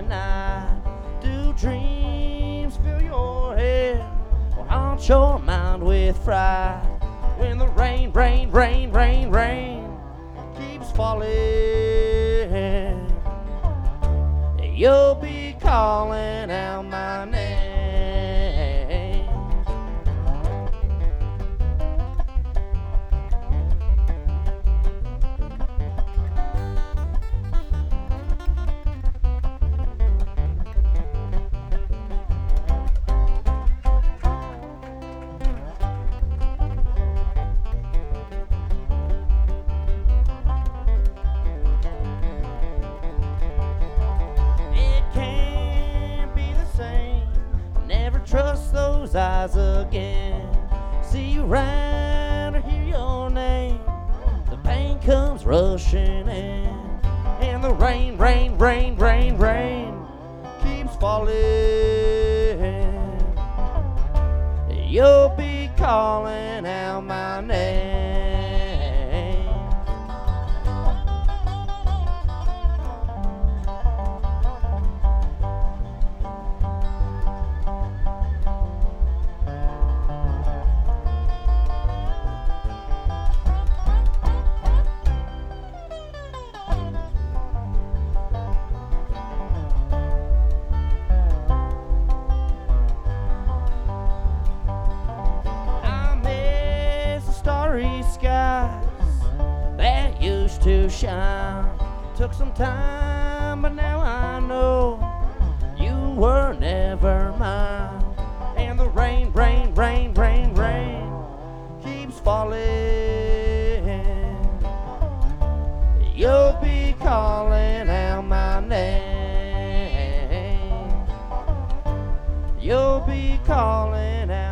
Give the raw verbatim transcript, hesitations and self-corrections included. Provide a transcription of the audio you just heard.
night? Do dreams fill your head or haunt your mind with fright? When the rain, rain, rain, rain, rain keeps falling, you'll be calling out my name. Trust those eyes again. See you round or hear your name. The pain comes rushing in, and the rain, rain, rain, rain, rain keeps falling. You'll be calling out my name. Skies that used to shine. Took some time, but now I know you were never mine. And the rain, rain, rain, rain, rain keeps falling. You'll be calling out my name. You'll be calling out